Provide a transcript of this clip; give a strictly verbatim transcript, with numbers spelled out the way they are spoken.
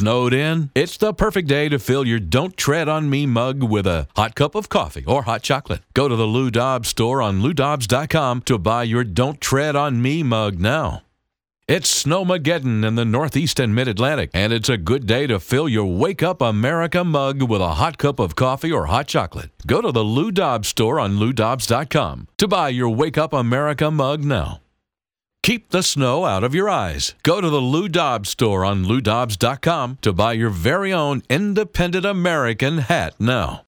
Snowed in? It's the perfect day to fill your Don't Tread on Me mug with a hot cup of coffee or hot chocolate. Go to the Lou Dobbs store on lou dobbs dot com to buy your Don't Tread on Me mug now. It's Snowmageddon in the Northeast and Mid-Atlantic, and it's a good day to fill your Wake Up America mug with a hot cup of coffee or hot chocolate. Go to the Lou Dobbs store on lou dobbs dot com to buy your Wake Up America mug now. Keep the snow out of your eyes. Go to the Lou Dobbs store on lou dobbs dot com to buy your very own Independent American hat now.